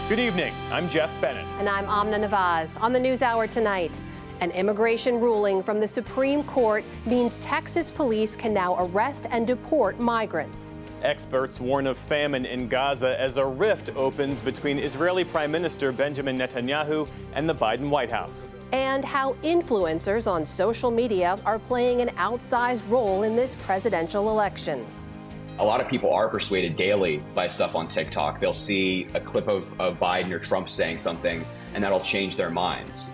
Good evening. I'm Jeff Bennett. And I'm Amna Nawaz. On the NewsHour tonight, an immigration ruling from the Supreme Court means Texas police can now arrest and deport migrants. Experts warn of famine in Gaza as a rift opens between Israeli Prime Minister Benjamin Netanyahu and the Biden White House. And how influencers on social media are playing an outsized role in this presidential election. A lot of people are persuaded daily by stuff on TikTok. They'll see a clip of Biden or Trump saying something, and that'll change their minds.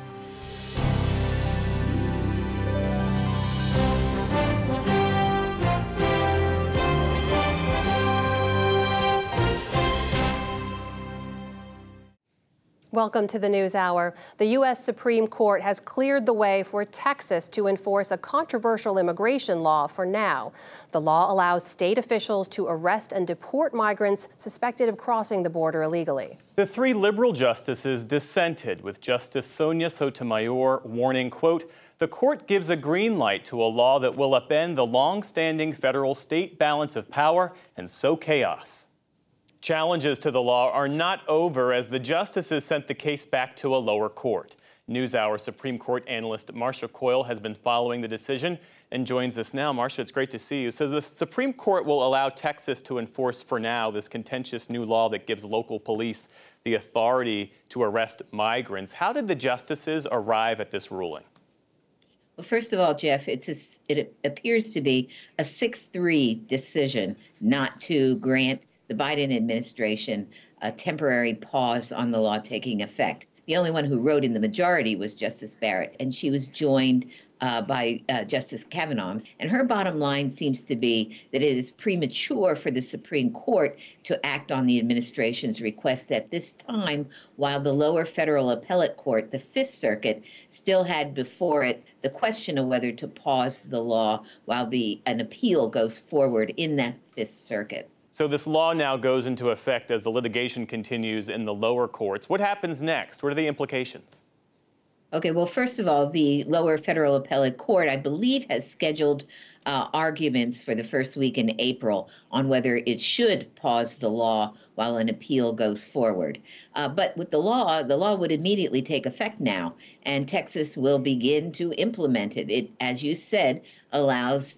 Welcome to the NewsHour. The U.S. Supreme Court has cleared the way for Texas to enforce a controversial immigration law for now. The law allows state officials to arrest and deport migrants suspected of crossing the border illegally. The three liberal justices dissented, with Justice Sonia Sotomayor warning, quote, "The court gives a green light to a law that will upend the long-standing federal-state balance of power and sow chaos." Challenges to the law are not over as the justices sent the case back to a lower court. NewsHour Supreme Court analyst Marcia Coyle has been following the decision and joins us now. Marcia, it's great to see you. So the Supreme Court will allow Texas to enforce for now this contentious new law that gives local police the authority to arrest migrants. How did the justices arrive at this ruling? Well, first of all, Jeff, it appears to be a 6-3 decision not to grant the Biden administration a temporary pause on the law taking effect. The only one who wrote in the majority was Justice Barrett, and she was joined by Justice Kavanaugh. And her bottom line seems to be that it is premature for the Supreme Court to act on the administration's request at this time, while the lower federal appellate court, the Fifth Circuit, still had before it the question of whether to pause the law while an appeal goes forward in that Fifth Circuit. So this law now goes into effect as the litigation continues in the lower courts. What happens next? What are the implications? Okay, well, first of all, the lower federal appellate court, I believe, has scheduled arguments for the first week in April on whether it should pause the law while an appeal goes forward. But with the law would immediately take effect now, and Texas will begin to implement it. It, as you said, allows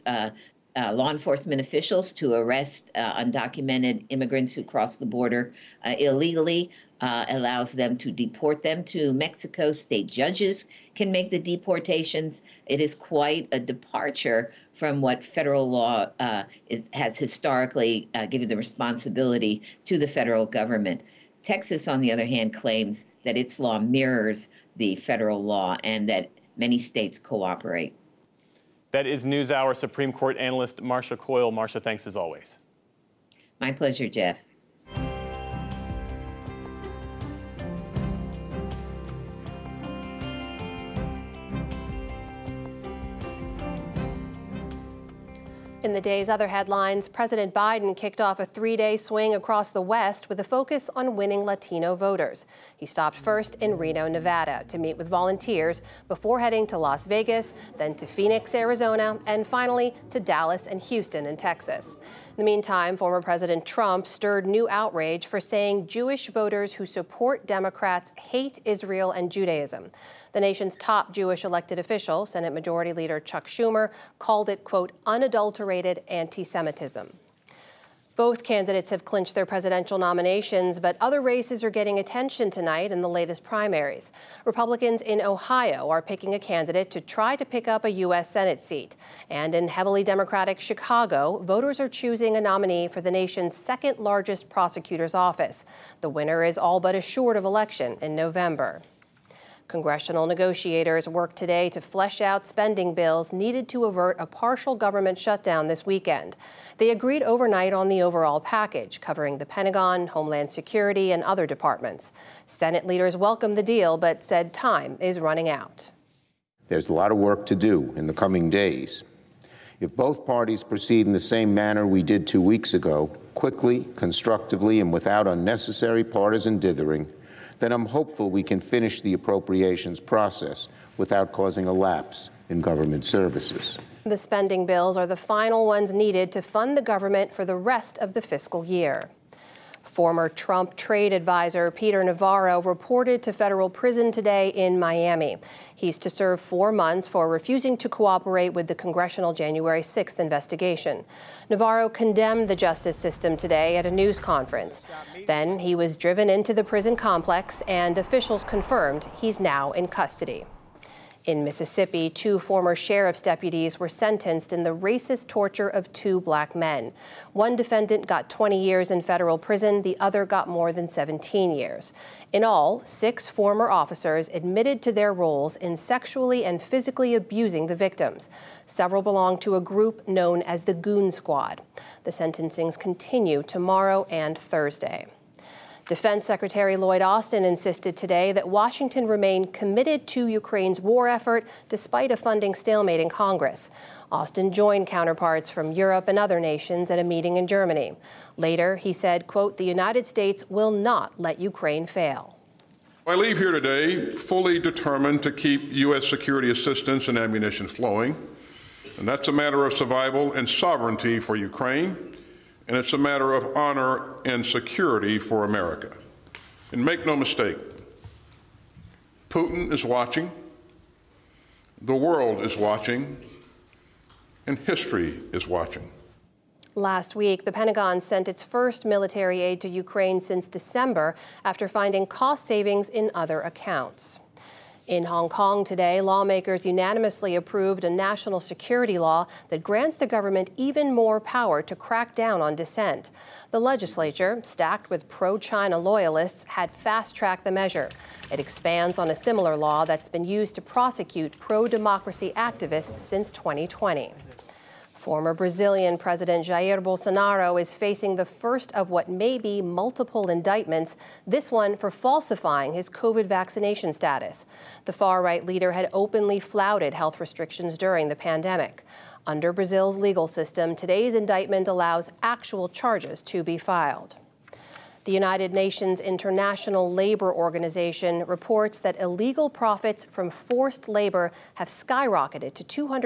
law enforcement officials to arrest undocumented immigrants who cross the border illegally, allows them to deport them to Mexico. State judges can make the deportations. It is quite a departure from what federal law has historically given the responsibility to the federal government. Texas, on the other hand, claims that its law mirrors the federal law and that many states cooperate. That is NewsHour Supreme Court analyst Marcia Coyle. Marcia, thanks as always. My pleasure, Jeff. In the day's other headlines, President Biden kicked off a 3-day swing across the West with a focus on winning Latino voters. He stopped first in Reno, Nevada, to meet with volunteers before heading to Las Vegas, then to Phoenix, Arizona, and finally to Dallas and Houston in Texas. In the meantime, former President Trump stirred new outrage for saying Jewish voters who support Democrats hate Israel and Judaism. The nation's top Jewish elected official, Senate Majority Leader Chuck Schumer, called it, quote, unadulterated anti-Semitism. Both candidates have clinched their presidential nominations, but other races are getting attention tonight in the latest primaries. Republicans in Ohio are picking a candidate to try to pick up a U.S. Senate seat. And in heavily Democratic Chicago, voters are choosing a nominee for the nation's second largest prosecutor's office. The winner is all but assured of election in November. Congressional negotiators worked today to flesh out spending bills needed to avert a partial government shutdown this weekend. They agreed overnight on the overall package, covering the Pentagon, Homeland Security, and other departments. Senate leaders welcomed the deal, but said time is running out. There's a lot of work to do in the coming days. If both parties proceed in the same manner we did 2 weeks ago, quickly, constructively, and without unnecessary partisan dithering, then I'm hopeful we can finish the appropriations process without causing a lapse in government services. The spending bills are the final ones needed to fund the government for the rest of the fiscal year. Former Trump trade advisor Peter Navarro reported to federal prison today in Miami. He's to serve 4 months for refusing to cooperate with the congressional January 6th investigation. Navarro condemned the justice system today at a news conference. Then he was driven into the prison complex, and officials confirmed he's now in custody. In Mississippi, 2 former sheriff's deputies were sentenced in the racist torture of 2 black men. One defendant got 20 years in federal prison, the other got more than 17 years. In all, 6 former officers admitted to their roles in sexually and physically abusing the victims. Several belong to a group known as the Goon Squad. The sentencings continue tomorrow and Thursday. Defense Secretary Lloyd Austin insisted today that Washington remain committed to Ukraine's war effort despite a funding stalemate in Congress. Austin joined counterparts from Europe and other nations at a meeting in Germany. Later, he said, quote, "The United States will not let Ukraine fail." I leave here today fully determined to keep U.S. security assistance and ammunition flowing. And that's a matter of survival and sovereignty for Ukraine. And it's a matter of honor and security for America. And make no mistake, Putin is watching, the world is watching, and history is watching. Last week, the Pentagon sent its first military aid to Ukraine since December after finding cost savings in other accounts. In Hong Kong today, lawmakers unanimously approved a national security law that grants the government even more power to crack down on dissent. The legislature, stacked with pro-China loyalists, had fast-tracked the measure. It expands on a similar law that's been used to prosecute pro-democracy activists since 2020. Former Brazilian President Jair Bolsonaro is facing the first of what may be multiple indictments, this one for falsifying his COVID vaccination status. The far-right leader had openly flouted health restrictions during the pandemic. Under Brazil's legal system, today's indictment allows actual charges to be filed. The United Nations International Labor Organization reports that illegal profits from forced labor have skyrocketed to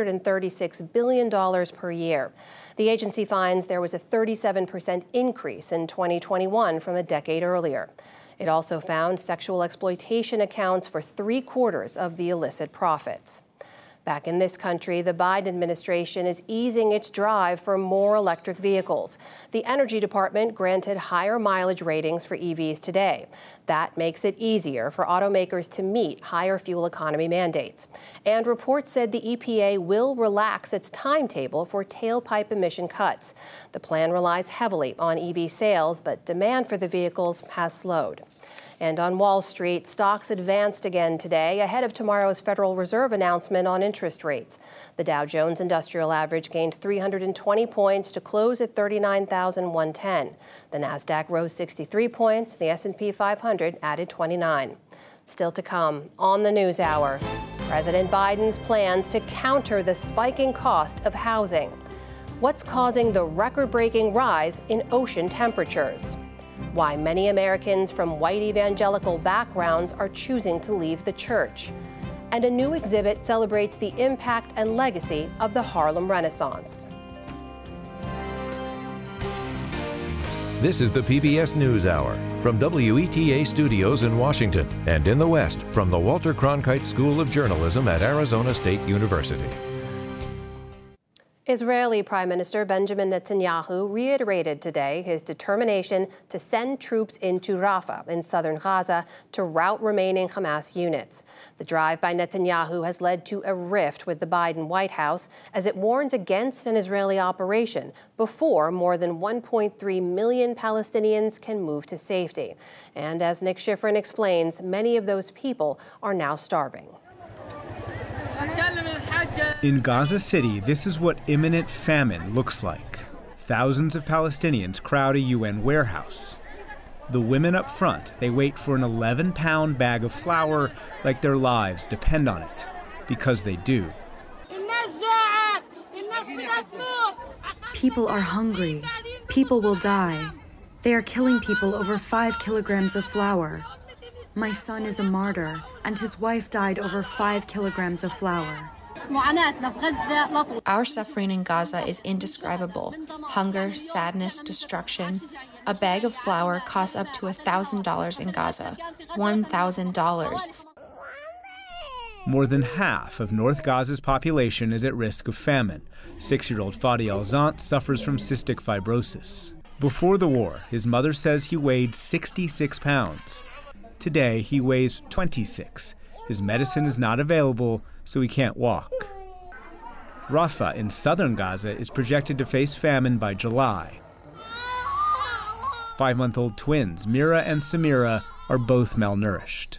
$236 billion per year. The agency finds there was a 37% increase in 2021 from a decade earlier. It also found sexual exploitation accounts for 3/4 of the illicit profits. Back in this country, the Biden administration is easing its drive for more electric vehicles. The Energy Department granted higher mileage ratings for EVs today. That makes it easier for automakers to meet higher fuel economy mandates. And reports said the EPA will relax its timetable for tailpipe emission cuts. The plan relies heavily on EV sales, but demand for the vehicles has slowed. And on Wall Street, stocks advanced again today ahead of tomorrow's Federal Reserve announcement on interest rates. The Dow Jones Industrial Average gained 320 points to close at 39,110. The Nasdaq rose 63 points. The S&P 500 added 29. Still to come on the News Hour, President Biden's plans to counter the spiking cost of housing. What's causing the record-breaking rise in ocean temperatures? Why many Americans from white evangelical backgrounds are choosing to leave the church. And a new exhibit celebrates the impact and legacy of the Harlem Renaissance. This is the PBS NewsHour from WETA Studios in Washington and in the West from the Walter Cronkite School of Journalism at Arizona State University. Israeli Prime Minister Benjamin Netanyahu reiterated today his determination to send troops into Rafah in southern Gaza to rout remaining Hamas units. The drive by Netanyahu has led to a rift with the Biden White House as it warns against an Israeli operation before more than 1.3 million Palestinians can move to safety. And as Nick Schifrin explains, many of those people are now starving. In Gaza City, this is what imminent famine looks like. Thousands of Palestinians crowd a UN warehouse. The women up front, they wait for an 11-pound bag of flour like their lives depend on it. Because they do. People are hungry. People will die. They are killing people over 5 kilograms of flour. My son is a martyr, and his wife died over 5 kilograms of flour. Our suffering in Gaza is indescribable. Hunger, sadness, destruction. A bag of flour costs up to $1,000 in Gaza. $1,000. More than half of North Gaza's population is at risk of famine. 6-year-old Fadi Alzant suffers from cystic fibrosis. Before the war, his mother says he weighed 66 pounds. Today, he weighs 26. His medicine is not available, so he can't walk. Rafah in southern Gaza is projected to face famine by July. 5-month-old twins, Mira and Samira, are both malnourished.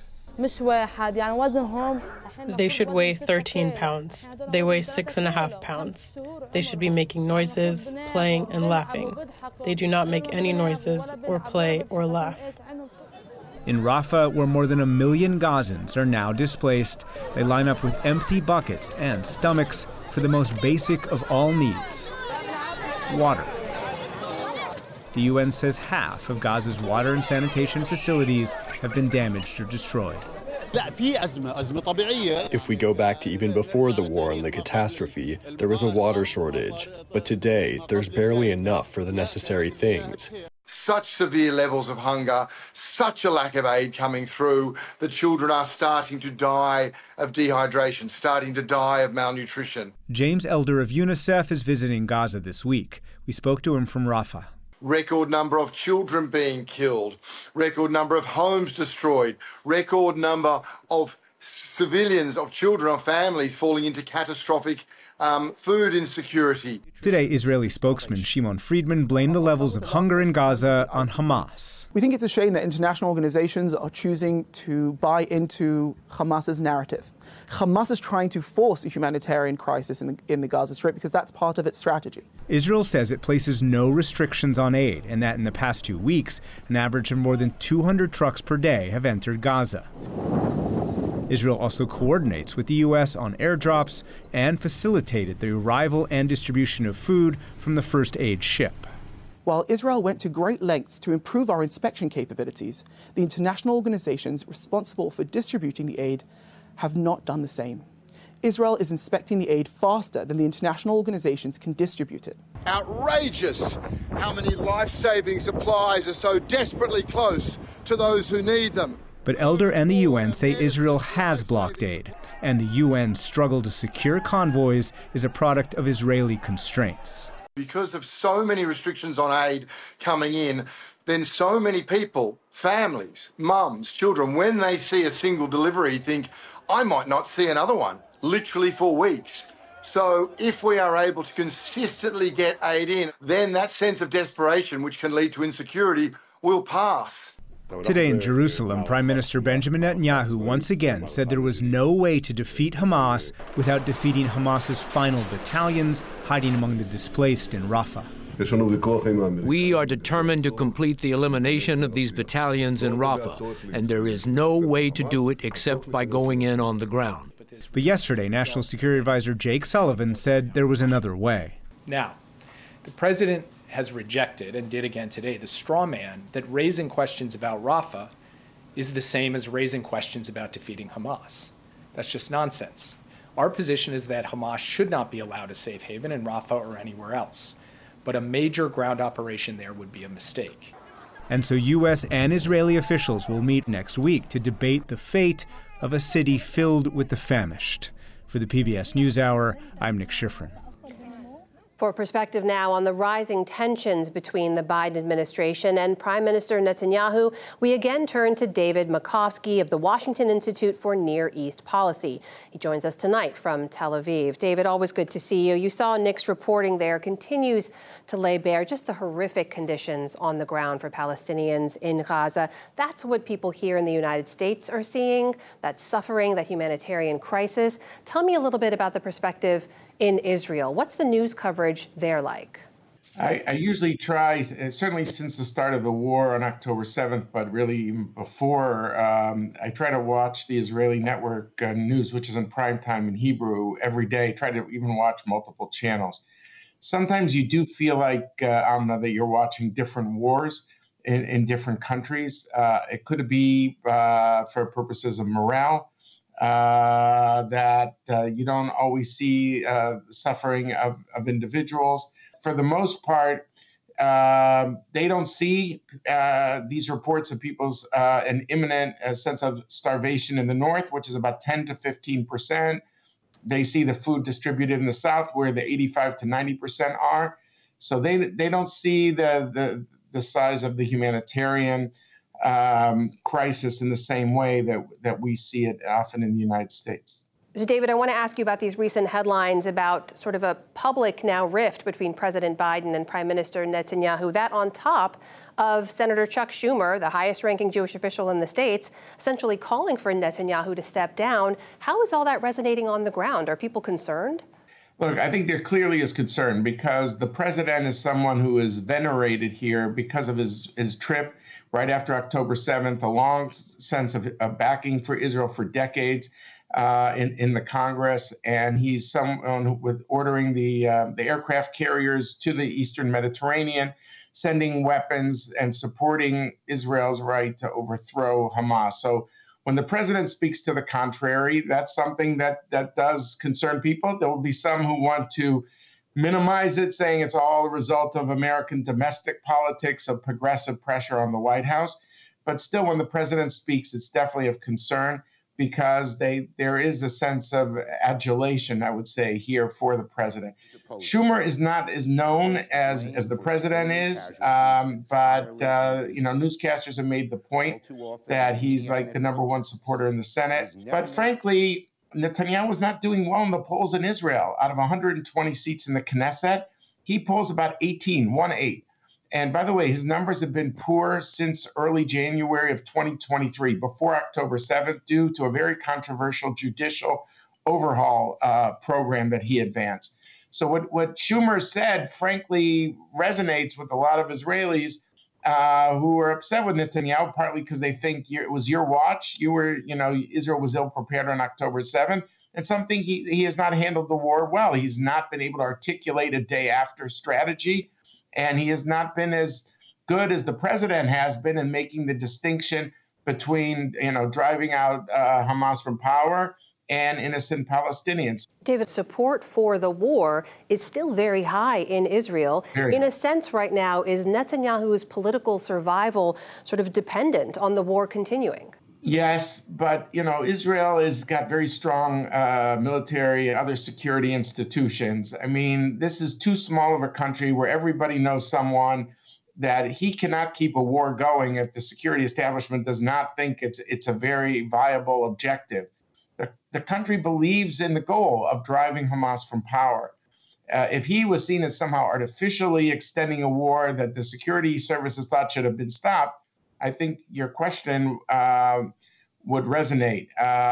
They should weigh 13 pounds. They weigh 6.5 pounds. They should be making noises, playing, and laughing. They do not make any noises, or play, or laugh. In Rafah, where more than 1 million Gazans are now displaced, they line up with empty buckets and stomachs for the most basic of all needs: water. The UN says half of Gaza's water and sanitation facilities have been damaged or destroyed. If we go back to even before the war and the catastrophe, there was a water shortage. But today, there's barely enough for the necessary things. Such severe levels of hunger, such a lack of aid coming through, the children are starting to die of dehydration, starting to die of malnutrition. James Elder of UNICEF is visiting Gaza this week. We spoke to him from Rafah. Record number of children being killed, record number of homes destroyed, record number of civilians, of children, of families falling into catastrophic food insecurity. Today, Israeli spokesman Shimon Friedman blamed the levels of hunger in Gaza on Hamas. We think it's a shame that international organizations are choosing to buy into Hamas's narrative. Hamas is trying to force a humanitarian crisis in the Gaza Strip because that's part of its strategy. Israel says it places no restrictions on aid and that in the past 2 weeks, an average of more than 200 trucks per day have entered Gaza. Israel also coordinates with the U.S. on airdrops and facilitated the arrival and distribution of food from the first aid ship. While Israel went to great lengths to improve our inspection capabilities, the international organizations responsible for distributing the aid have not done the same. Israel is inspecting the aid faster than the international organizations can distribute it. Outrageous how many life-saving supplies are so desperately close to those who need them. But Elder and the UN say Israel has blocked aid, and the UN's struggle to secure convoys is a product of Israeli constraints. Because of so many restrictions on aid coming in, then so many people, families, mums, children, when they see a single delivery, think, I might not see another one, literally for weeks. So if we are able to consistently get aid in, then that sense of desperation, which can lead to insecurity, will pass. Today in Jerusalem, Prime Minister Benjamin Netanyahu once again said there was no way to defeat Hamas without defeating Hamas's final battalions hiding among the displaced in Rafah. We are determined to complete the elimination of these battalions in Rafah, and there is no way to do it except by going in on the ground. But yesterday, National Security Advisor Jake Sullivan said there was another way. Now, the president has rejected, and did again today, the straw man that raising questions about Rafah is the same as raising questions about defeating Hamas. That's just nonsense. Our position is that Hamas should not be allowed a safe haven in Rafah or anywhere else. But a major ground operation there would be a mistake. And so U.S. and Israeli officials will meet next week to debate the fate of a city filled with the famished. For the PBS NewsHour, I'm Nick Schifrin. For perspective now on the rising tensions between the Biden administration and Prime Minister Netanyahu, we again turn to David Makovsky of the Washington Institute for Near East Policy. He joins us tonight from Tel Aviv. David, always good to see you. You saw Nick's reporting there continues to lay bare just the horrific conditions on the ground for Palestinians in Gaza. That's what people here in the United States are seeing, that suffering, that humanitarian crisis. Tell me a little bit about the perspective in Israel. What's the news coverage there like? I usually try, certainly since the start of the war on October 7th, but really even before, I try to watch the Israeli network news, which is in prime time in Hebrew every day, try to even watch multiple channels. Sometimes you do feel like, Amna, that you're watching different wars in different countries. It could be for purposes of morale, that you don't always see suffering of individuals. For the most part, They don't see these reports of people's an imminent sense of starvation in the north, which is about 10 to 15%. They see the food distributed in the south, where the 85 to 90% are. So they don't see the size of the humanitarian crisis in the same way that we see it often in the United States. So, David, I want to ask you about these recent headlines about sort of a public now rift between President Biden and Prime Minister Netanyahu, that on top of Senator Chuck Schumer, the highest-ranking Jewish official in the states, essentially calling for Netanyahu to step down. How is all that resonating on the ground? Are people concerned? Look, I think there clearly is concern because the president is someone who is venerated here because of his trip right after October 7th, a long sense of backing for Israel for decades. In the Congress, and he's someone with ordering the aircraft carriers to the Eastern Mediterranean, sending weapons and supporting Israel's right to overthrow Hamas. So when the president speaks to the contrary, that's something that does concern people. There will be some who want to minimize it, saying it's all a result of American domestic politics, of progressive pressure on the White House. But still, when the president speaks, it's definitely of concern, because there is a sense of adulation, I would say, here for the president. Schumer is not as known as the president is, but newscasters have made the point that he's like the number one supporter in the Senate. But frankly, Netanyahu was not doing well in the polls in Israel. Out of 120 seats in the Knesset, he polls about 18. And by the way, his numbers have been poor since early January of 2023, before October 7th, due to a very controversial judicial overhaul program that he advanced. So what Schumer said, frankly, resonates with a lot of Israelis who are upset with Netanyahu, partly because they think it was your watch. Israel was ill prepared on October 7th. And something he has not handled the war well. He's not been able to articulate a day after strategy. And he has not been as good as the president has been in making the distinction between, driving out Hamas from power and innocent Palestinians. David, support for the war is still very high in Israel. In a sense right now, is Netanyahu's political survival sort of dependent on the war continuing? Yes, but, Israel has got very strong military and other security institutions. I mean, this is too small of a country where everybody knows someone, that he cannot keep a war going if the security establishment does not think it's a very viable objective. The country believes in the goal of driving Hamas from power. If he was seen as somehow artificially extending a war that the security services thought should have been stopped, I think your question would resonate.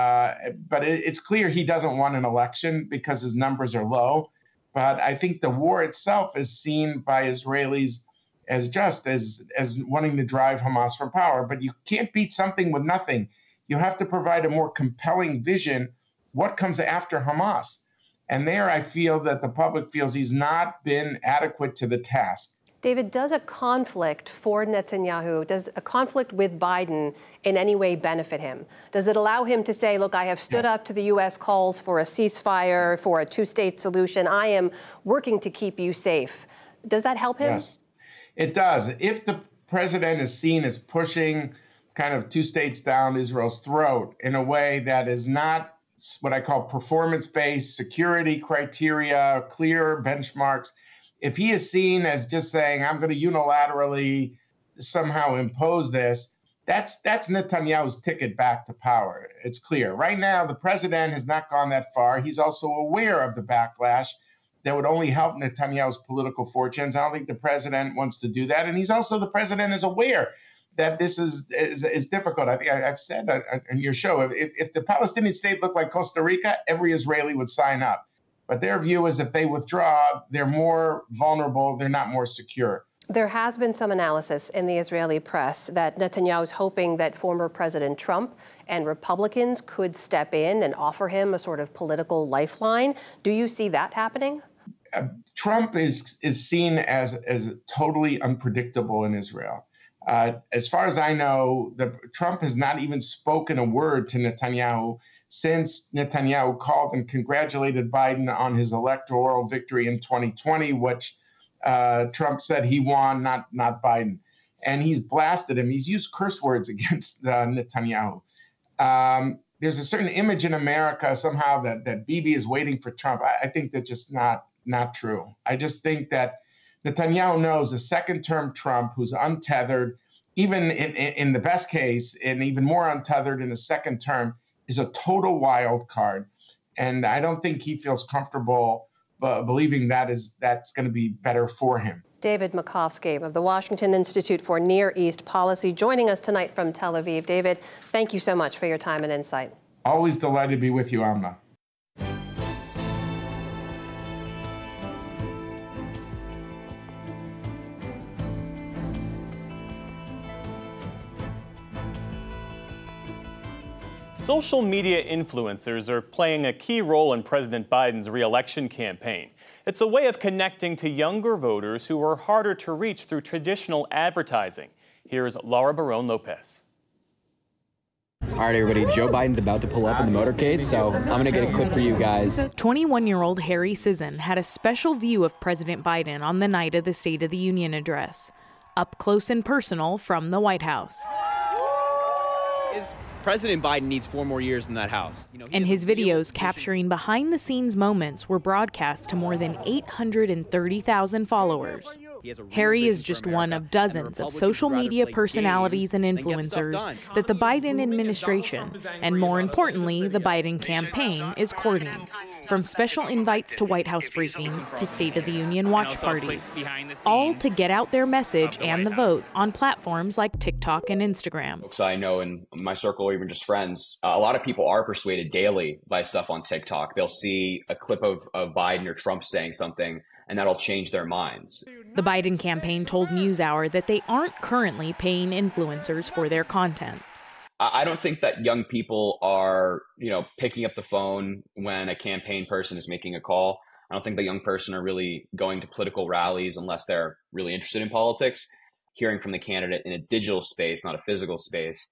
But it's clear he doesn't want an election because his numbers are low. But I think the war itself is seen by Israelis as just as wanting to drive Hamas from power. But you can't beat something with nothing. You have to provide a more compelling vision. What comes after Hamas? And there I feel that the public feels he's not been adequate to the task. David, does a conflict for Netanyahu, does a conflict with Biden in any way benefit him? Does it allow him to say, look, I have stood up to the U.S. calls for a ceasefire, for a two-state solution. I am working to keep you safe. Does that help him? Yes, it does. If the president is seen as pushing kind of two states down Israel's throat in a way that is not what I call performance-based security criteria, clear benchmarks, if he is seen as just saying, I'm going to unilaterally somehow impose this, that's Netanyahu's ticket back to power. It's clear. Right now, the president has not gone that far. He's also aware of the backlash that would only help Netanyahu's political fortunes. I don't think the president wants to do that. And the president is aware that this is difficult. I think I've said on your show, if the Palestinian state looked like Costa Rica, every Israeli would sign up. But their view is if they withdraw, they're more vulnerable, they're not more secure. There has been some analysis in the Israeli press that Netanyahu is hoping that former President Trump and Republicans could step in and offer him a sort of political lifeline. Do you see that happening? Trump is seen as totally unpredictable in Israel. As far as I know, Trump has not even spoken a word to Netanyahu since Netanyahu called and congratulated Biden on his electoral victory in 2020, which Trump said he won, not Biden. And he's blasted him. He's used curse words against Netanyahu. There's a certain image in America somehow that Bibi is waiting for Trump. I think that's just not true. I just think that Netanyahu knows a second-term Trump who's untethered, even in the best case, and even more untethered in the second term, is a total wild card. And I don't think he feels comfortable believing that's going to be better for him. David Makovsky of the Washington Institute for Near East Policy joining us tonight from Tel Aviv. David, thank you so much for your time and insight. Always delighted to be with you, Amna. Social media influencers are playing a key role in President Biden's re-election campaign. It's a way of connecting to younger voters who are harder to reach through traditional advertising. Here's Laura Barone-Lopez. All right, everybody, Joe Biden's about to pull up in the motorcade, so I'm going to get a clip for you guys. 21-year-old Harry Sisson had a special view of President Biden on the night of the State of the Union address, up close and personal from the White House. President Biden needs 4 more years in that House. And his videos capturing behind-the-scenes moments were broadcast to more than 830,000 followers. Harry is just one of dozens of social media personalities and influencers that the Biden administration, and more importantly, the Biden campaign, is courting. From special invites to White House briefings to State of the Union watch parties, all to get out their message and the vote on platforms like TikTok and Instagram. Folks I know in my circle, or even just friends, a lot of people are persuaded daily by stuff on TikTok. They'll see a clip of Biden or Trump saying something, and that'll change their minds. The Biden campaign told NewsHour that they aren't currently paying influencers for their content. I don't think that young people are, picking up the phone when a campaign person is making a call. I don't think the young person are really going to political rallies unless they're really interested in politics, hearing from the candidate in a digital space, not a physical space.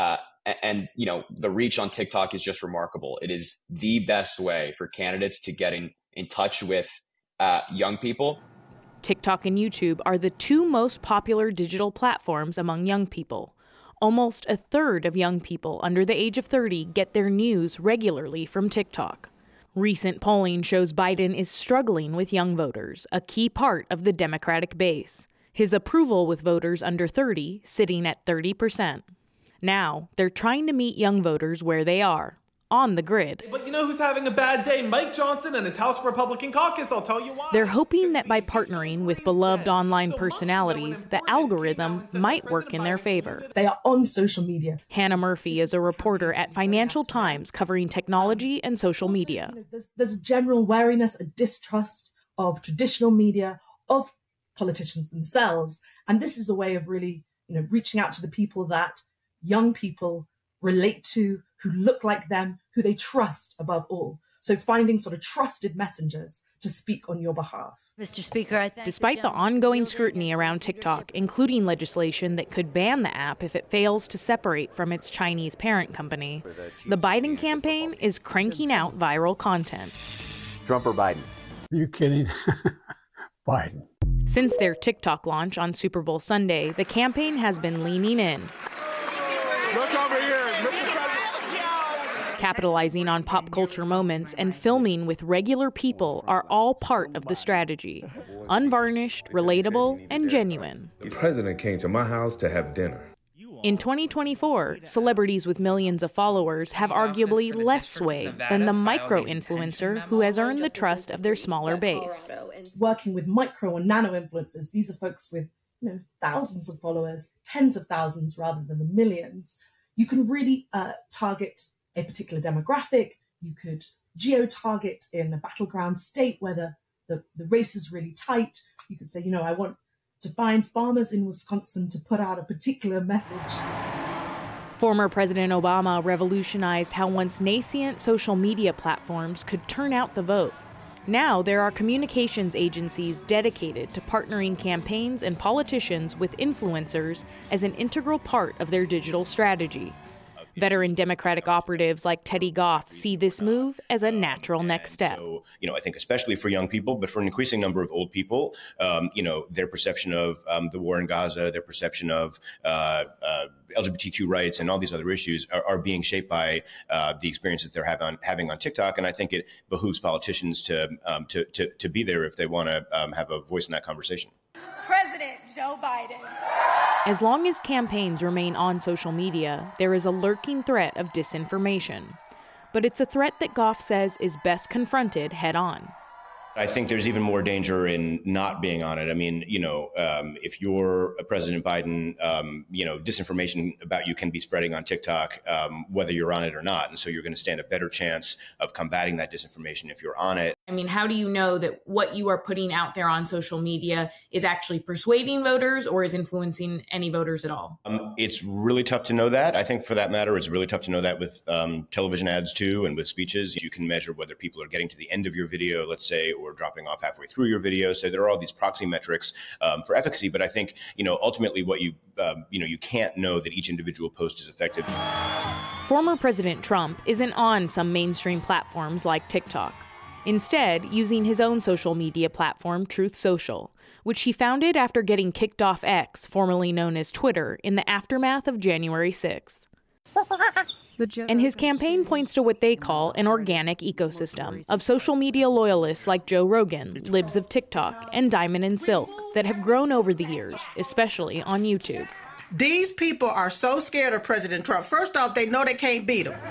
And the reach on TikTok is just remarkable. It is the best way for candidates to get in touch with young people. TikTok and YouTube are the 2 most popular digital platforms among young people. Almost a third of young people under the age of 30 get their news regularly from TikTok. Recent polling shows Biden is struggling with young voters, a key part of the Democratic base. His approval with voters under 30 sitting at 30%. Now, they're trying to meet young voters where they are, on the grid. But you know who's having a bad day? Mike Johnson and his House Republican caucus, I'll tell you why. They're hoping that by partnering with beloved online personalities, the algorithm might work in their favor. They are on social media. Hannah Murphy is a reporter at Financial Times covering technology and social media. There's a general wariness, a distrust of traditional media, of politicians themselves. And this is a way of really, reaching out to the people that young people relate to, who look like them, who they trust above all. So finding sort of trusted messengers to speak on your behalf. Mr. Speaker, despite the ongoing scrutiny around TikTok, including legislation that could ban the app if it fails to separate from its Chinese parent company, the Biden campaign is cranking out viral content. Trump or Biden? Are you kidding? Biden. Since their TikTok launch on Super Bowl Sunday, the campaign has been leaning in. Look over here. Capitalizing on pop culture moments and filming with regular people are all part of the strategy. Unvarnished, relatable, and genuine. The president came to my house to have dinner. In 2024, celebrities with millions of followers have arguably less sway than the micro-influencer who has earned the trust of their smaller base. Working with micro or nano influencers, these are folks with thousands of followers, tens of thousands rather than the millions. You can really target a particular demographic. You could geo-target in a battleground state where the race is really tight. You could say, I want to find farmers in Wisconsin to put out a particular message. Former President Obama revolutionized how once nascent social media platforms could turn out the vote. Now there are communications agencies dedicated to partnering campaigns and politicians with influencers as an integral part of their digital strategy. Veteran Democratic operatives like Teddy Goff see this move as a natural next step. So, I think especially for young people, but for an increasing number of old people, their perception of the war in Gaza, their perception of LGBTQ rights and all these other issues are being shaped by the experience that they're having on TikTok. And I think it behooves politicians to be there if they want to have a voice in that conversation. President Joe Biden. As long as campaigns remain on social media, there is a lurking threat of disinformation. But it's a threat that Goff says is best confronted head on. I think there's even more danger in not being on it. I mean, if you're President Biden, disinformation about you can be spreading on TikTok, whether you're on it or not. And so you're going to stand a better chance of combating that disinformation if you're on it. I mean, how do you know that what you are putting out there on social media is actually persuading voters or is influencing any voters at all? It's really tough to know that. I think for that matter, it's really tough to know that with television ads too, and with speeches. You can measure whether people are getting to the end of your video, let's say, or dropping off halfway through your video. So there are all these proxy metrics for efficacy. But I think, ultimately what you can't know that each individual post is effective. Former President Trump isn't on some mainstream platforms like TikTok. Instead, using his own social media platform, Truth Social, which he founded after getting kicked off X, formerly known as Twitter, in the aftermath of January 6th. And his campaign points to what they call an organic ecosystem of social media loyalists like Joe Rogan, Libs of TikTok, and Diamond and Silk that have grown over the years, especially on YouTube. These people are so scared of President Trump. First off, they know they can't beat him.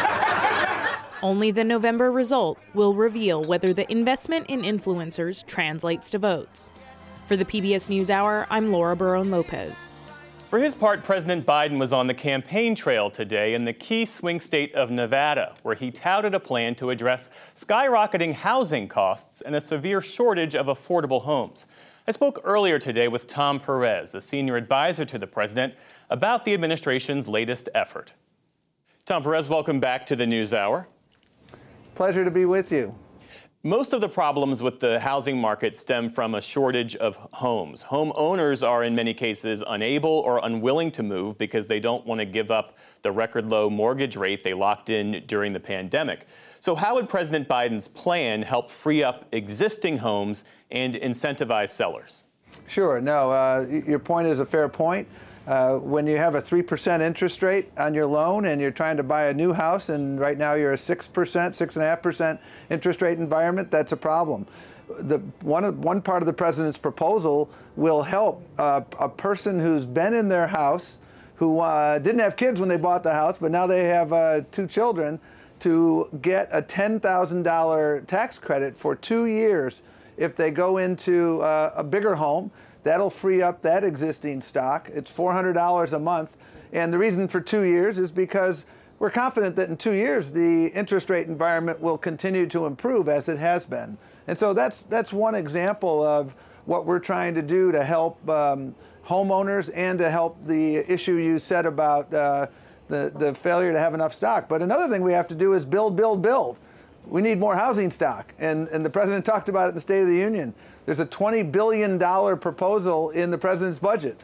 Only the November result will reveal whether the investment in influencers translates to votes. For the PBS NewsHour, I'm Laura Barone-Lopez. For his part, President Biden was on the campaign trail today in the key swing state of Nevada, where he touted a plan to address skyrocketing housing costs and a severe shortage of affordable homes. I spoke earlier today with Tom Perez, a senior advisor to the president, about the administration's latest effort. Tom Perez, welcome back to the NewsHour. Pleasure to be with you. Most of the problems with the housing market stem from a shortage of homes. Homeowners are in many cases unable or unwilling to move because they don't want to give up the record low mortgage rate they locked in during the pandemic. So how would President Biden's plan help free up existing homes and incentivize sellers? Sure. No, your point is a fair point. When you have a 3% interest rate on your loan and you're trying to buy a new house, and right now you're a 6%, 6.5% interest rate environment, that's a problem. One part of the president's proposal will help a person who's been in their house, who didn't have kids when they bought the house, but now they have 2 children, to get a $10,000 tax credit for 2 years if they go into a bigger home. That'll free up that existing stock. It's $400 a month. And the reason for 2 years is because we're confident that in 2 years, the interest rate environment will continue to improve as it has been. And so that's one example of what we're trying to do to help homeowners and to help the issue you said about the failure to have enough stock. But another thing we have to do is build, build, build. We need more housing stock. And the president talked about it in the State of the Union. There's a $20 billion proposal in the president's budget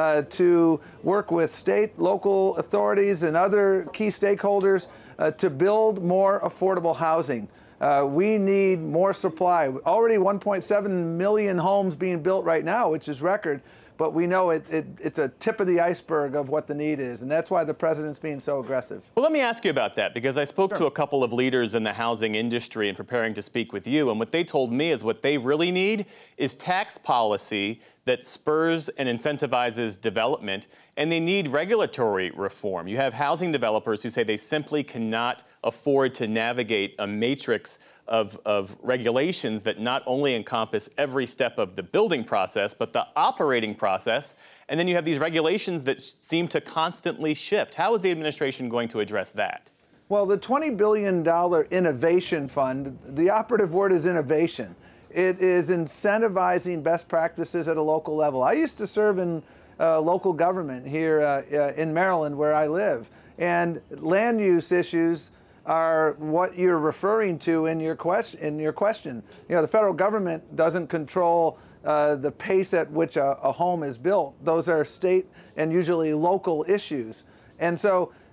to work with state, local authorities and other key stakeholders to build more affordable housing. We need more supply. Already 1.7 million homes being built right now, which is record. But we know it's a tip of the iceberg of what the need is, and that's why the president's being so aggressive. Well, let me ask you about that, because I spoke to a couple of leaders in the housing industry in preparing to speak with you, and what they told me is what they really need is tax policy that spurs and incentivizes development, and they need regulatory reform. You have housing developers who say they simply cannot afford to navigate a matrix of regulations that not only encompass every step of the building process, but the operating process. And then you have these regulations that seem to constantly shift. How is the administration going to address that? Well, the $20 billion innovation fund, the operative word is innovation. It is incentivizing best practices at a local level. I used to serve in local government here in Maryland, where I live. And land use issues are what you're referring to in your question. You know, the federal government doesn't control the pace at which a home is built. Those are state and usually local issues. And so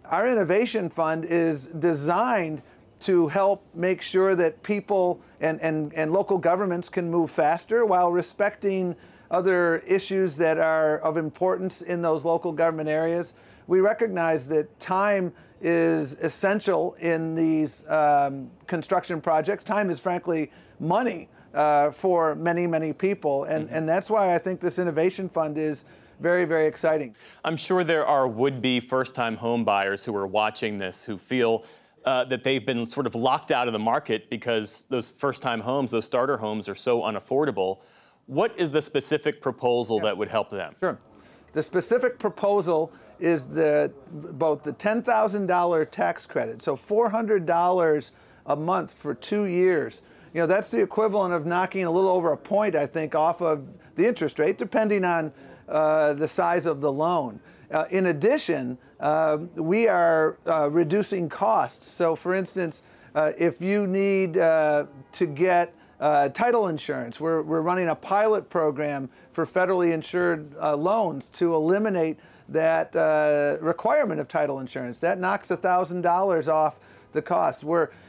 Our innovation fund is designed to help make sure that people and local governments can move faster while respecting other issues that are of importance in those local government areas. We recognize that time is essential in these construction projects. Time is frankly money for many, many people. And that's why I think this innovation fund is very, very exciting. I'm sure there are would-be first-time home buyers who are watching this who feel that they've been sort of locked out of the market because those first-time homes, those starter homes, are so unaffordable. What is the specific proposal that would help them? Sure. The specific proposal is both the $10,000 tax credit, so $400 a month for 2 years. You know, that's the equivalent of knocking a little over a point, I think, off of the interest rate, depending on the size of the loan. In addition, we are reducing costs. So, for instance, if you need to get title insurance, we're running a pilot program for federally insured loans to eliminate that requirement of title insurance. That knocks $1,000 off the costs.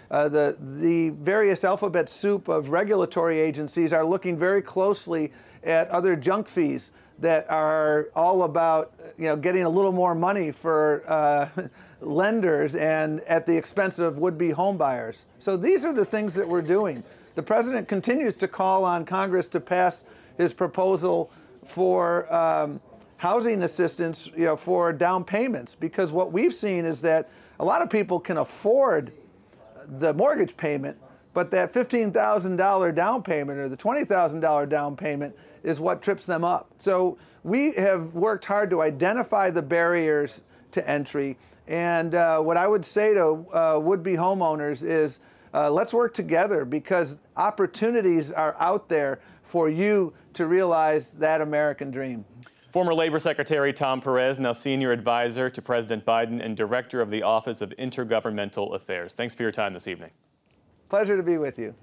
The various alphabet soup of regulatory agencies are looking very closely at other junk fees that are all about, you know, getting a little more money for lenders and at the expense of would-be home buyers. So these are the things that we're doing. The president continues to call on Congress to pass his proposal for housing assistance, you know, for down payments, because what we've seen is that a lot of people can afford the mortgage payment, but that $15,000 down payment or the $20,000 down payment is what trips them up. So we have worked hard to identify the barriers to entry. And what I would say to would-be homeowners is let's work together, because opportunities are out there for you to realize that American dream. Former Labor Secretary Tom Perez, now senior advisor to President Biden and director of the Office of Intergovernmental Affairs. Thanks for your time this evening. Pleasure to be with you.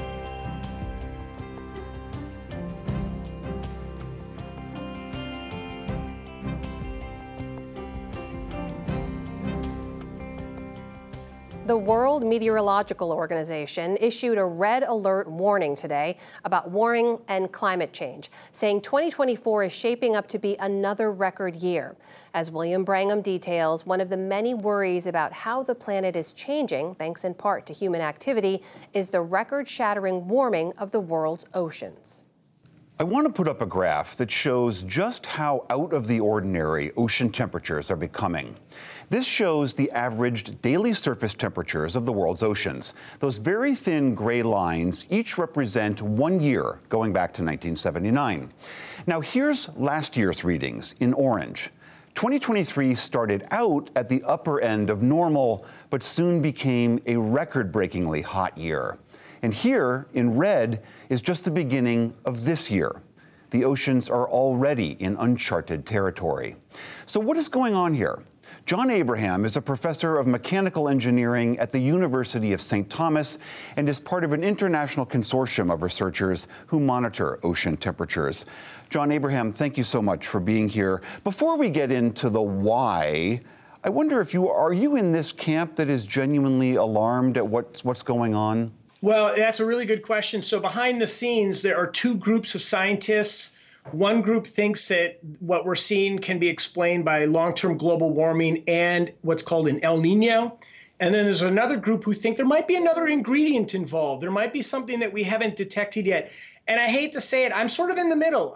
The World Meteorological Organization issued a red alert warning today about warming and climate change, saying 2024 is shaping up to be another record year. As William Brangham details, one of the many worries about how the planet is changing, thanks in part to human activity, is the record-shattering warming of the world's oceans. I want to put up a graph that shows just how out of the ordinary ocean temperatures are becoming. This shows the averaged daily surface temperatures of the world's oceans. Those very thin gray lines each represent 1 year, going back to 1979. Now here's last year's readings in orange. 2023 started out at the upper end of normal, but soon became a record-breakingly hot year. And here, in red, is just the beginning of this year. The oceans are already in uncharted territory. So what is going on here? John Abraham is a professor of mechanical engineering at the University of St. Thomas and is part of an international consortium of researchers who monitor ocean temperatures. John Abraham, thank you so much for being here. Before we get into the why, I wonder if are you in this camp that is genuinely alarmed at what's going on? Well, that's a really good question. So behind the scenes, there are two groups of scientists. One group thinks that what we're seeing can be explained by long-term global warming and what's called an El Nino. And then there's another group who think there might be another ingredient involved. There might be something that we haven't detected yet. And I hate to say it, I'm sort of in the middle.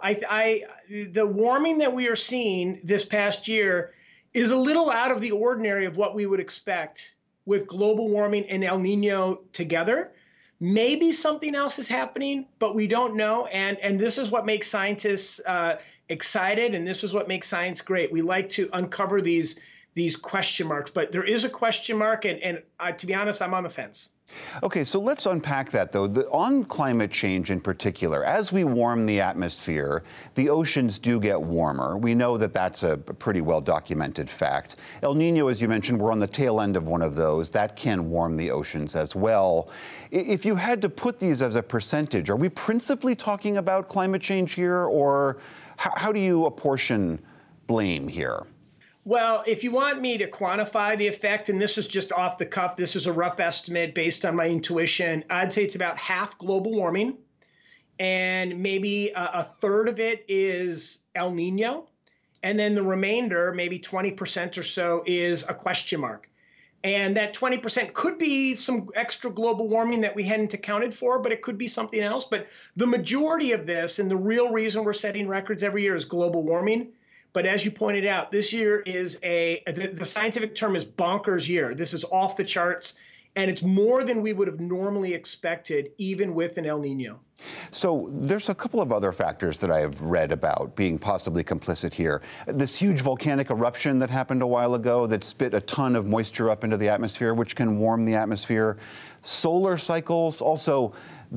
The warming that we are seeing this past year is a little out of the ordinary of what we would expect with global warming and El Nino together. Maybe something else is happening, but we don't know. And this is what makes scientists excited, and this is what makes science great. We like to uncover these question marks, but there is a question mark, and to be honest, I'm on the fence. Okay, so let's unpack that, though. On climate change in particular, as we warm the atmosphere, the oceans do get warmer. We know that that's a pretty well-documented fact. El Nino, as you mentioned, we're on the tail end of one of those. That can warm the oceans as well. If you had to put these as a percentage, are we principally talking about climate change here, or how do you apportion blame here? Well, if you want me to quantify the effect, and this is just off the cuff, this is a rough estimate based on my intuition, I'd say it's about half global warming, and maybe a third of it is El Nino, and then the remainder, maybe 20% or so, is a question mark. And that 20% could be some extra global warming that we hadn't accounted for, but it could be something else. But the majority of this, and the real reason we're setting records every year, is global warming. But as you pointed out, this year is the scientific term is bonkers year. This is off the charts, and it's more than we would have normally expected, even with an El Nino. So there's a couple of other factors that I have read about being possibly complicit here. This huge volcanic eruption that happened a while ago that spit a ton of moisture up into the atmosphere, which can warm the atmosphere. Solar cycles, also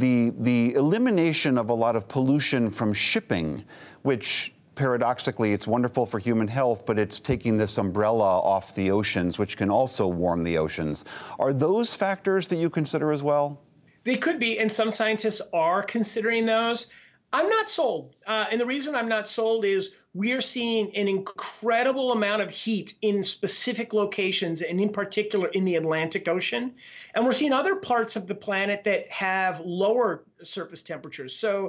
the elimination of a lot of pollution from shipping, which paradoxically, it's wonderful for human health, but it's taking this umbrella off the oceans, which can also warm the oceans. Are those factors that you consider as well? They could be, and some scientists are considering those. I'm not sold. And the reason I'm not sold is we are seeing an incredible amount of heat in specific locations, and in particular in the Atlantic Ocean. And we're seeing other parts of the planet that have lower surface temperatures. So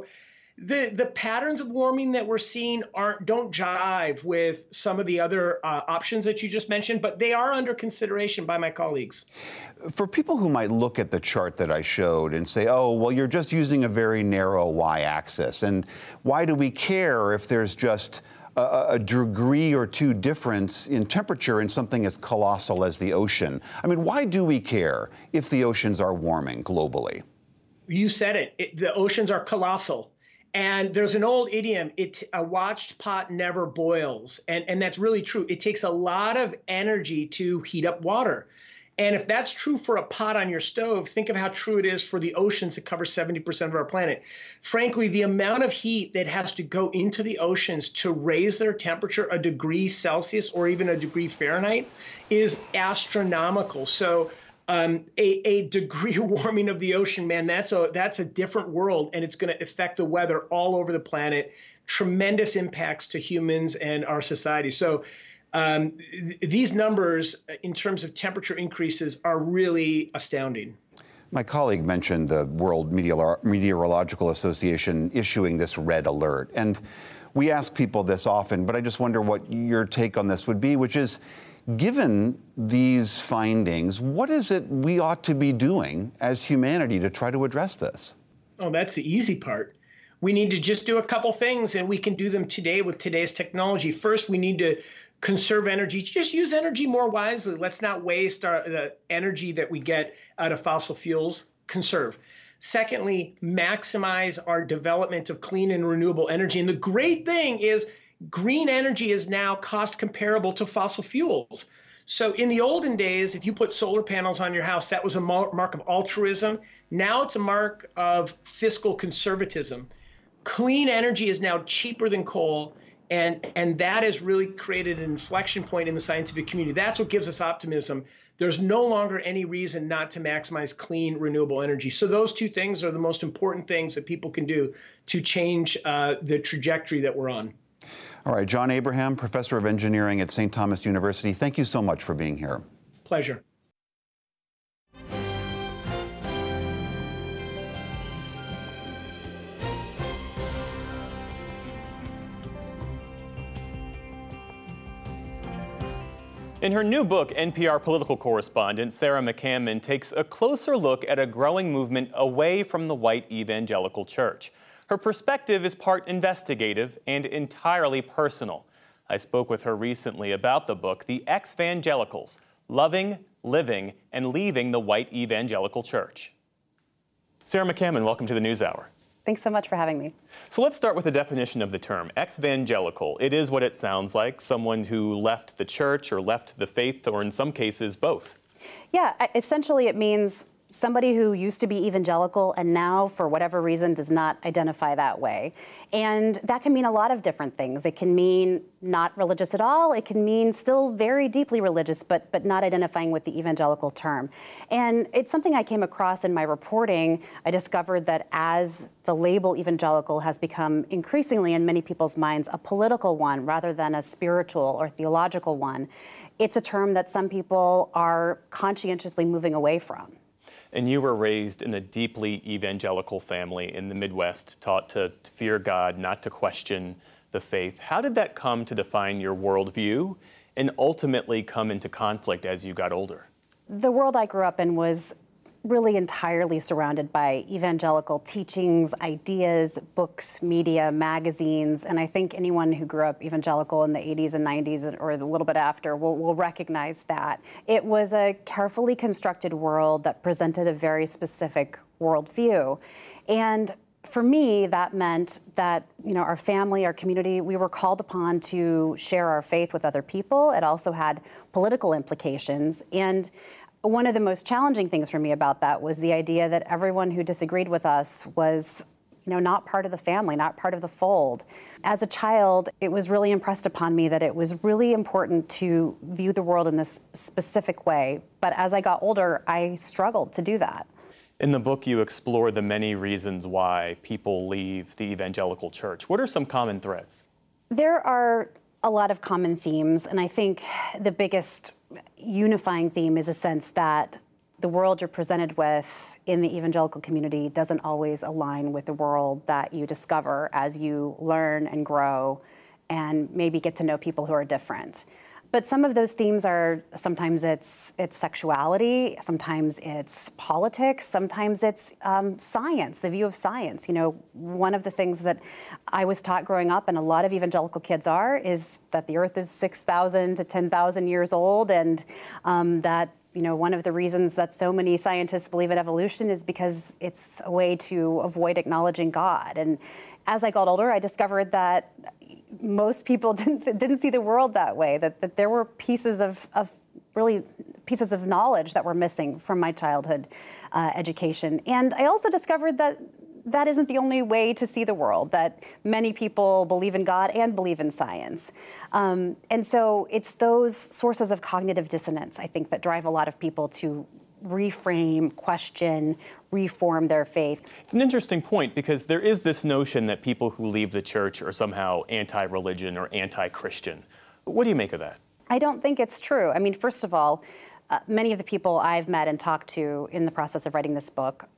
the patterns of warming that we're seeing don't jive with some of the other options that you just mentioned, but they are under consideration by my colleagues. For people who might look at the chart that I showed and say, oh, well, you're just using a very narrow y-axis, and why do we care if there's just a degree or two difference in temperature in something as colossal as the ocean? I mean, why do we care if the oceans are warming globally? You said it. The oceans are colossal. And there's an old idiom, a watched pot never boils. And that's really true. It takes a lot of energy to heat up water. And if that's true for a pot on your stove, think of how true it is for the oceans that cover 70% of our planet. Frankly, the amount of heat that has to go into the oceans to raise their temperature a degree Celsius or even a degree Fahrenheit is astronomical. So a degree warming of the ocean, man, that's a different world, and it's going to affect the weather all over the planet. Tremendous impacts to humans and our society. So these numbers in terms of temperature increases are really astounding. My colleague mentioned the World Meteorological Association issuing this red alert. And we ask people this often, but I just wonder what your take on this would be, which is, given these findings, what is it we ought to be doing as humanity to try to address this? Oh, that's the easy part. We need to just do a couple things, and we can do them today with today's technology. First, we need to conserve energy. Just use energy more wisely. Let's not waste the energy that we get out of fossil fuels. Conserve. Secondly, maximize our development of clean and renewable energy. And the great thing is green energy is now cost comparable to fossil fuels. So in the olden days, if you put solar panels on your house, that was a mark of altruism. Now it's a mark of fiscal conservatism. Clean energy is now cheaper than coal, and that has really created an inflection point in the scientific community. That's what gives us optimism. There's no longer any reason not to maximize clean, renewable energy. So those two things are the most important things that people can do to change the trajectory that we're on. All right, John Abraham, professor of engineering at St. Thomas University, thank you so much for being here. Pleasure. In her new book, NPR political correspondent Sarah McCammon takes a closer look at a growing movement away from the white evangelical church. Her perspective is part investigative and entirely personal. I spoke with her recently about the book, The Ex-Vangelicals: Loving, Living, and Leaving the White Evangelical Church. Sarah McCammon, welcome to the NewsHour. Thanks so much for having me. So let's start with the definition of the term, ex-evangelical. It is what it sounds like, someone who left the church or left the faith, or in some cases, both. Yeah, essentially it means somebody who used to be evangelical and now, for whatever reason, does not identify that way. And that can mean a lot of different things. It can mean not religious at all. It can mean still very deeply religious, but not identifying with the evangelical term. And it's something I came across in my reporting. I discovered that as the label evangelical has become increasingly in many people's minds a political one rather than a spiritual or theological one, it's a term that some people are conscientiously moving away from. And you were raised in a deeply evangelical family in the Midwest, taught to fear God, not to question the faith. How did that come to define your worldview and ultimately come into conflict as you got older? The world I grew up in was really entirely surrounded by evangelical teachings, ideas, books, media, magazines, and I think anyone who grew up evangelical in the 80s and 90s or a little bit after will recognize that. It was a carefully constructed world that presented a very specific worldview. And for me, that meant that, our family, our community, we were called upon to share our faith with other people. It also had political implications. And one of the most challenging things for me about that was the idea that everyone who disagreed with us was, not part of the family, not part of the fold. As a child, it was really impressed upon me that it was really important to view the world in this specific way. But as I got older, I struggled to do that. In the book, you explore the many reasons why people leave the evangelical church. What are some common threads? There are a lot of common themes, and I think the biggest unifying theme is a sense that the world you're presented with in the evangelical community doesn't always align with the world that you discover as you learn and grow and maybe get to know people who are different. But some of those themes are, sometimes it's sexuality, sometimes it's politics, sometimes it's science, the view of science. One of the things that I was taught growing up, and a lot of evangelical kids are, is that the earth is 6,000 to 10,000 years old, and that one of the reasons that so many scientists believe in evolution is because it's a way to avoid acknowledging God. And as I got older, I discovered that most people didn't see the world that way, that there were pieces of knowledge that were missing from my childhood education. And I also discovered that that isn't the only way to see the world, that many people believe in God and believe in science. And so it's those sources of cognitive dissonance, I think, that drive a lot of people to reframe, question, reform their faith. It's an interesting point because there is this notion that people who leave the church are somehow anti-religion or anti-Christian. What do you make of that? I don't think it's true. I mean, first of all, many of the people I've met and talked to in the process of writing this book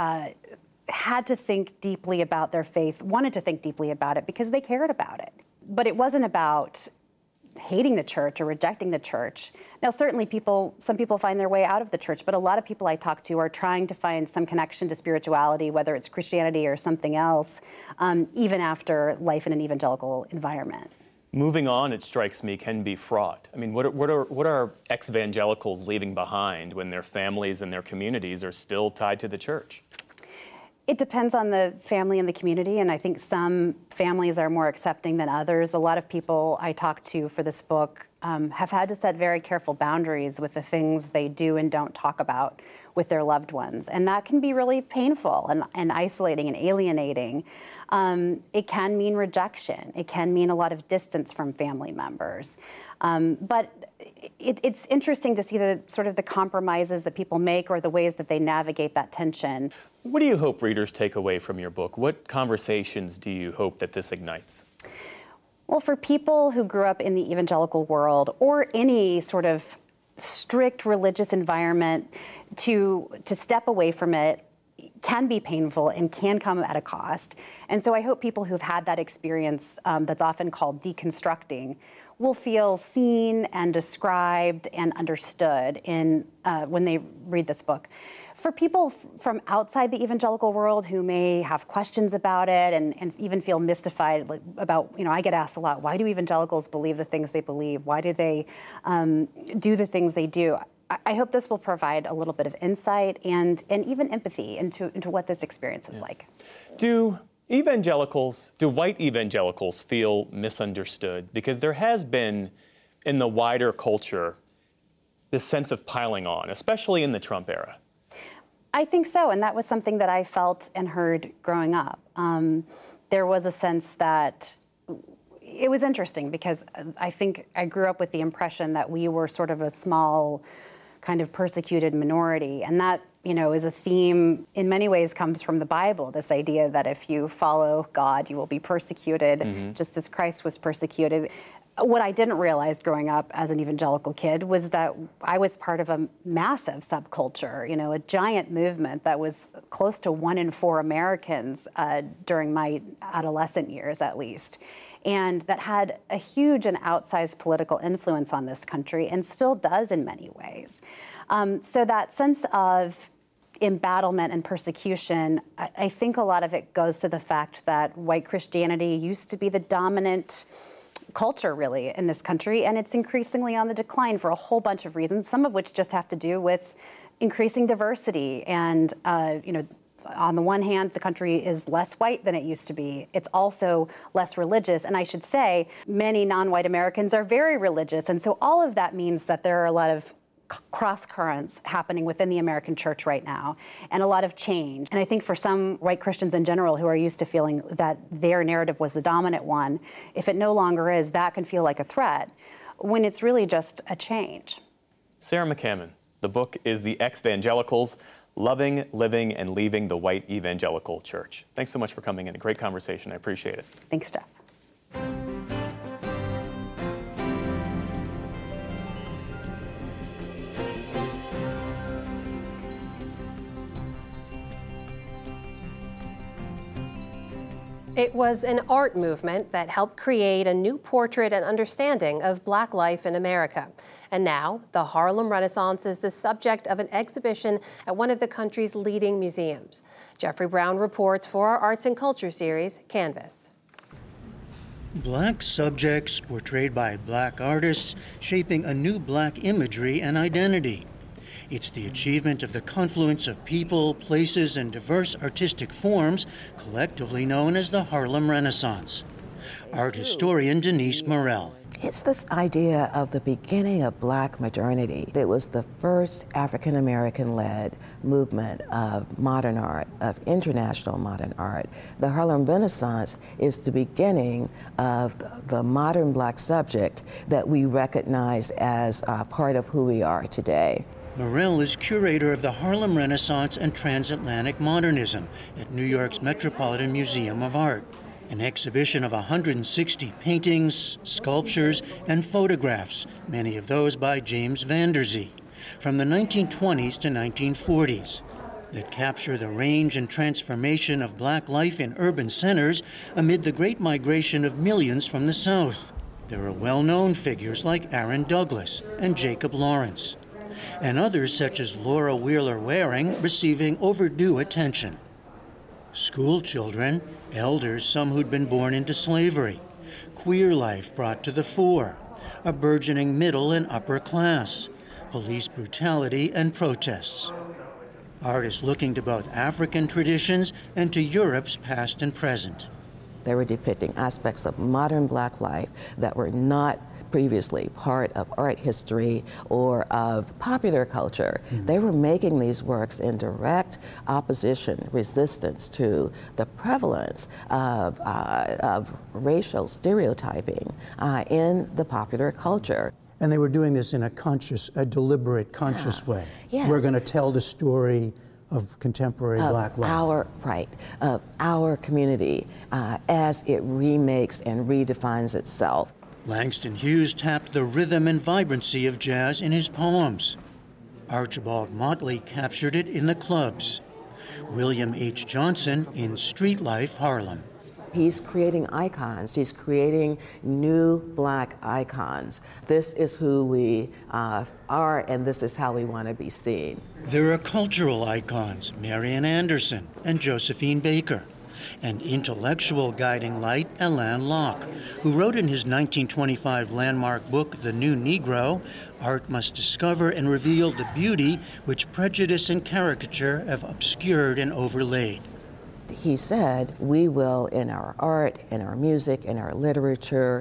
had to think deeply about their faith, wanted to think deeply about it because they cared about it. But it wasn't about hating the church or rejecting the church. Now, certainly some people find their way out of the church, but a lot of people I talk to are trying to find some connection to spirituality, whether it's Christianity or something else, even after life in an evangelical environment. Moving on, it strikes me, can be fraught. I mean, what are ex-evangelicals leaving behind when their families and their communities are still tied to the church? It depends on the family and the community, and I think some families are more accepting than others. A lot of people I talked to for this book have had to set very careful boundaries with the things they do and don't talk about with their loved ones, and that can be really painful and isolating and alienating. It can mean rejection. It can mean a lot of distance from family members. But it's interesting to see the sort of the compromises that people make or the ways that they navigate that tension. What do you hope readers take away from your book? What conversations do you hope that this ignites? Well, for people who grew up in the evangelical world or any sort of strict religious environment, to step away from it can be painful and can come at a cost. And so I hope people who've had that experience that's often called deconstructing will feel seen and described and understood when they read this book. For people from outside the evangelical world who may have questions about it and even feel mystified about, I get asked a lot, why do evangelicals believe the things they believe? Why do they do the things they do? I hope this will provide a little bit of insight and even empathy into what this experience is like. Do white evangelicals feel misunderstood? Because there has been, in the wider culture, this sense of piling on, especially in the Trump era. I think so, and that was something that I felt and heard growing up. There was a sense that it was interesting because I think I grew up with the impression that we were sort of a small, kind of persecuted minority, and that, you know, is a theme in many ways comes from the Bible, this idea that if you follow God, you will be persecuted, just as Christ was persecuted. What I didn't realize growing up as an evangelical kid was that I was part of a massive subculture, you know, a giant movement that was close to 1 in 4 Americans during my adolescent years, at least, and that had a huge and outsized political influence on this country and still does in many ways. So that sense of embattlement and persecution, I think a lot of it goes to the fact that white Christianity used to be the dominant culture really in this country, and it's increasingly on the decline for a whole bunch of reasons, some of which just have to do with increasing diversity. And you know, on the one hand, the country is less white than it used to be. It's also less religious, and I should say many non-white Americans are very religious, and so all of that means that there are a lot of cross currents happening within the American church right now, and a lot of change. And I think for some white Christians in general who are used to feeling that their narrative was the dominant one, if it no longer is, that can feel like a threat when it's really just a change. Sarah McCammon, the book is The Ex-Vangelicals, Loving, Living, and Leaving the White Evangelical Church. Thanks so much for coming in. A great conversation. I appreciate it. Thanks, Jeff. It was an art movement that helped create a new portrait and understanding of Black life in America. And now, the Harlem Renaissance is the subject of an exhibition at one of the country's leading museums. Jeffrey Brown reports for our Arts and Culture series, Canvas. Black subjects portrayed by Black artists shaping a new Black imagery and identity. It's the achievement of the confluence of people, places, and diverse artistic forms, collectively known as the Harlem Renaissance. Art historian Denise Morell. It's this idea of the beginning of Black modernity. It was the first African-American-led movement of modern art, of international modern art. The Harlem Renaissance is the beginning of the modern Black subject that we recognize as part of who we are today. Morell is curator of the Harlem Renaissance and Transatlantic Modernism at New York's Metropolitan Museum of Art, an exhibition of 160 paintings, sculptures, and photographs, many of those by James Van Der Zee, from the 1920s to 1940s, that capture the range and transformation of Black life in urban centers amid the great migration of millions from the South. There are well-known figures like Aaron Douglas and Jacob Lawrence, and others such as Laura Wheeler Waring receiving overdue attention. School children, elders, some who'd been born into slavery, queer life brought to the fore, a burgeoning middle and upper class, police brutality and protests. Artists looking to both African traditions and to Europe's past and present. They were depicting aspects of modern Black life that were not previously part of art history or of popular culture. They were making these works in direct opposition, resistance to the prevalence of racial stereotyping in the popular culture. And they were doing this in a deliberate, conscious way. Yes. We're going to tell the story of contemporary Black life. Of our community as it remakes and redefines itself. Langston Hughes tapped the rhythm and vibrancy of jazz in his poems. Archibald Motley captured it in the clubs. William H. Johnson in Street Life Harlem. He's creating icons. He's creating new Black icons. This is who we are, and this is how we want to be seen. There are cultural icons, Marian Anderson and Josephine Baker, and intellectual guiding light, Alain Locke, who wrote in his 1925 landmark book, The New Negro, art must discover and reveal the beauty which prejudice and caricature have obscured and overlaid. he said, we will, in our art, in our music, in our literature,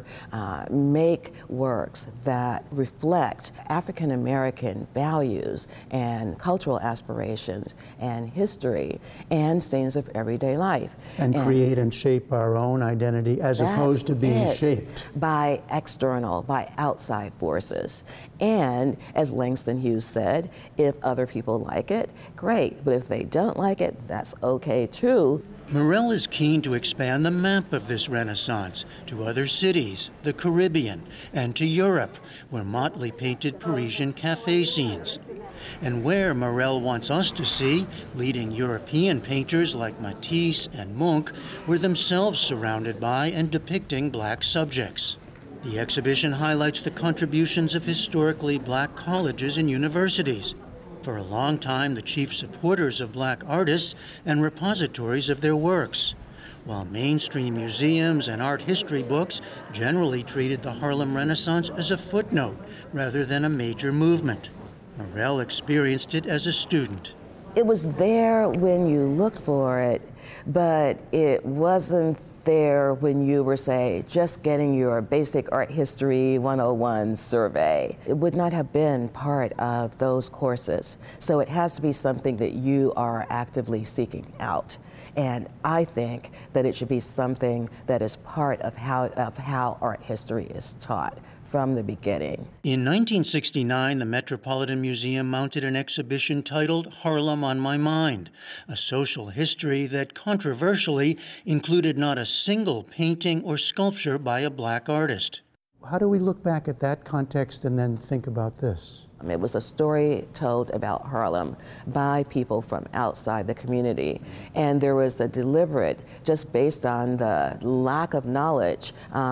make works that reflect African American values and cultural aspirations and history and scenes of everyday life. And create and shape our own identity as opposed to being shaped by external, by outside forces. And as Langston Hughes said, if other people like it, great. But if they don't like it, that's okay too. Morell is keen to expand the map of this Renaissance to other cities, the Caribbean, and to Europe, where Motley painted Parisian cafe scenes. And where Morell wants us to see, leading European painters like Matisse and Munch were themselves surrounded by and depicting black subjects. The exhibition highlights the contributions of historically black colleges and universities. For a long time, the chief supporters of black artists and repositories of their works, while mainstream museums and art history books generally treated the Harlem Renaissance as a footnote rather than a major movement. Morell experienced it as a student. It was there when you looked for it, but it wasn't there when you were, say, just getting your basic art history 101 survey. It would not have been part of those courses. So it has to be something that you are actively seeking out. And I think that it should be something that is part of how art history is taught from the beginning. In 1969, the Metropolitan Museum mounted an exhibition titled Harlem on My Mind, a social history that controversially included not a single painting or sculpture by a black artist. How do we look back at that context and then think about this? It was a story told about Harlem by people from outside the community. And there was a deliberate, just based on the lack of knowledge,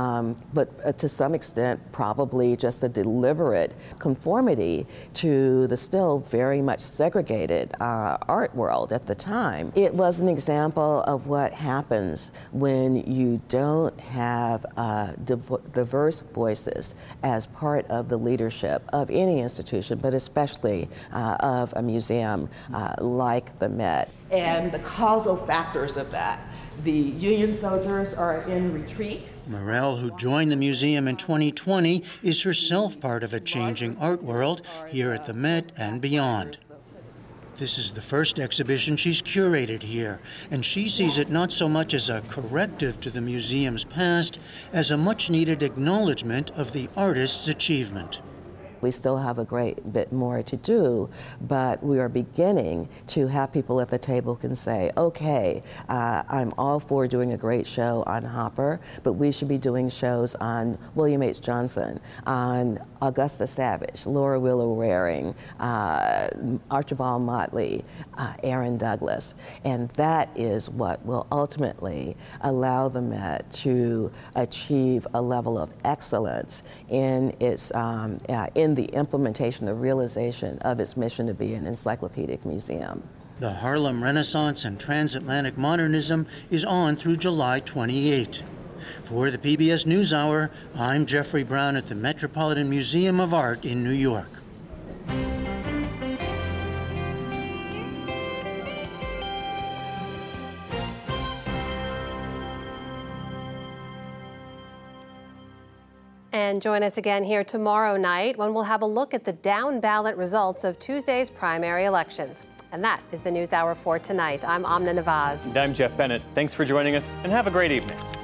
but to some extent, probably just a deliberate conformity to the still very much segregated art world at the time. It was an example of what happens when you don't have diverse voices as part of the leadership of any institution, but especially of a museum like the Met. And the causal factors of that. The Union soldiers are in retreat. Morell, who joined the museum in 2020, is herself part of a changing art world here at the Met and beyond. This is the first exhibition she's curated here, and she sees it not so much as a corrective to the museum's past as a much-needed acknowledgement of the artist's achievement. We still have a great bit more to do, but we are beginning to have people at the table can say, okay, I'm all for doing a great show on Hopper, but we should be doing shows on William H. Johnson, on Augusta Savage, Laura Wheeler Waring, Archibald Motley, Aaron Douglas. And that is what will ultimately allow the Met to achieve a level of excellence in its in the implementation, the realization of its mission to be an encyclopedic museum. The Harlem Renaissance and Transatlantic Modernism is on through July 28. For the PBS NewsHour, I'm Jeffrey Brown at the Metropolitan Museum of Art in New York. And join us again here tomorrow night when we'll have a look at the down ballot results of Tuesday's primary elections. And that is the NewsHour for tonight. I'm Amna Nawaz. And I'm Jeff Bennett. Thanks for joining us and have a great evening.